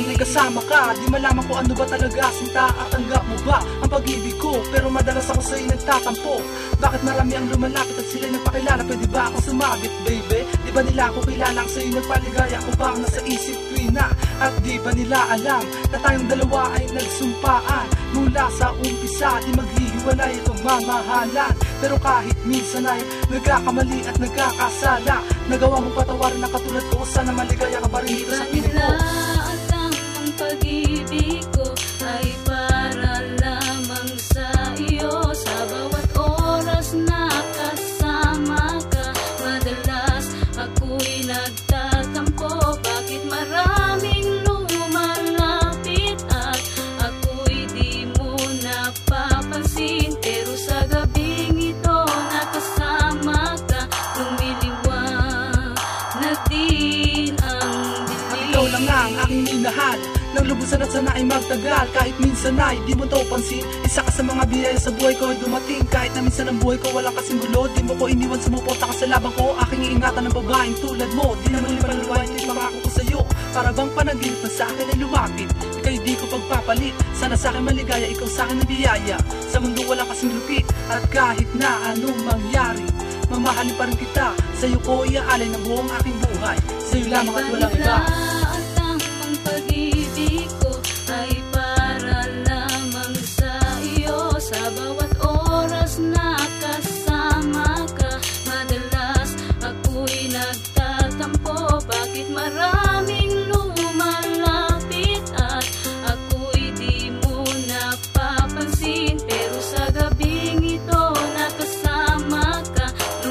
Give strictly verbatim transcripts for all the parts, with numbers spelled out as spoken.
may kasama ka. Di malaman ko ano ba talaga, sinta at tanggap mo ba ang pag-ibig ko? Pero madalas ako sa'yo nagtatampo. Bakit marami ang lumalapit at sila'y nagpakilala? Pwede ba ako sumabit, baby? Di ba nila ako kilala ang sa'yo nagpaligaya ko ba ang nasa isip ko'y na? At di ba nila alam na tayong dalawa ay nagsumpaan mula sa umpisa? Di maghihiwalay itong mamahalan. Pero kahit minsan ay nagkakamali at nagkakasala, nagawa mong patawarin na katulad ko. Sana maligaya ka pa rin dito sa piling ko. At ang pag-ibig ko ay para lamang sa iyo. Sa bawat oras na kasama ka, madalas ako'y nagtatampo. Bakit maraming lumalapit at ako'y di mo napapansin? Pero sa gabing ito nakasama ka, lumiliwanag din ang dilim. Ikaw lang ang aking minahal, nang lubusan at sana ay magtagal. Kahit minsan ay di mo to pansin, isa ka sa mga biyaya sa buhay ko ay dumating. Kahit na minsan ang buhay ko walang kasing gulo, di mo ko iniwan, sumuporta ka sa labang ko. Aking iingatan ng babaeng tulad mo, di naman ipalaluwain ito'y pangako ko sa'yo. Para bang panaginip na sa akin ay lumapit, ikaw'y di ko pagpapalit. Sana sa akin maligaya, ikaw sa akin ang biyaya. Sa mundo walang kasing lupit, at kahit na anong mangyari, mamahalin pa rin kita. Sa'yo ko iaalay ng buong aking buhay, sa'yo lamang at walang iba. At ang pag-ibig ko ay para lamang sa iyo. Sa bawat oras na kasama ka, madalas ako'y nagtatampo. Bakit maraming lumalapit at ako'y di mo napapansin? Pero sa gabing ito nakasama ka,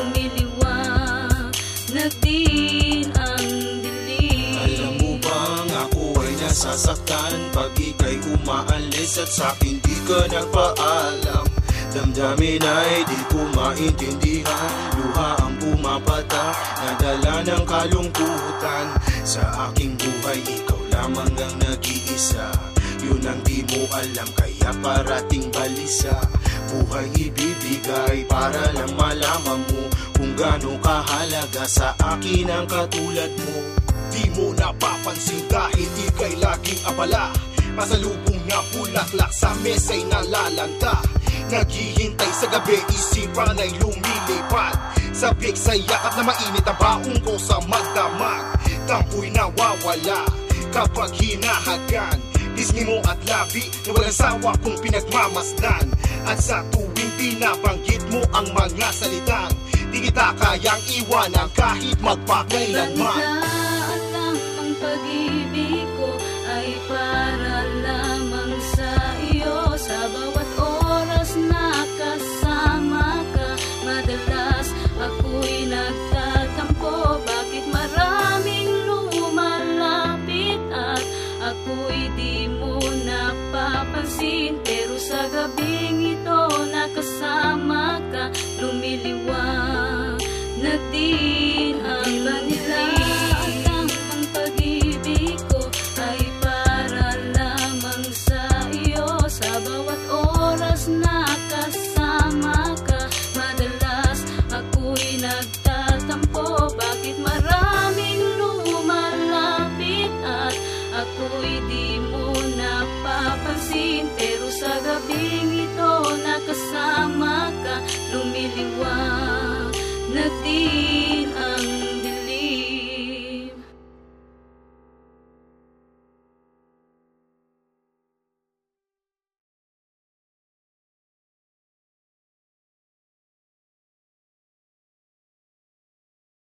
lumiliwanag din ang dilim. Alam mo bang ako ay nasasaktan pag ika'y umaalis at sa'kin di ka nagpaalam? Damdamin ay di ko maintindihan, luha ang pumapata, nadala ng kalungkutan. Sa aking buhay ikaw lamang ang nag-iisa, yun ang di mo alam kaya parating balisa. Buhay ibibigay para lang malaman mo kung gaano kahalaga sa akin ang katulad mo. Di mo napapansin dahil ika'y laging abala, pasalubong na bulaklak sa mesa'y nalalanta. Naghihintay sa gabi, isipan ay lumilipad. Sabik sa yakap na mainit ang baong ko sa magdamag. Tampo'y nawawala kapag hinahagan, pisngi mo at labi na walang sawa kong pinagmamasdan. At sa tuwing binabanggit mo ang mga salitang di kita kayang iwanan kahit magpakailanman. At ang pag-ibig ko ay para lamang sa iyo. Sa bawat oras na kasama ka, madalas ako'y nagtatampo. Bakit maraming lumalapit at ako'y di mo napapansin? Pero sa gabing ito nakasama ka, lumiliwanag din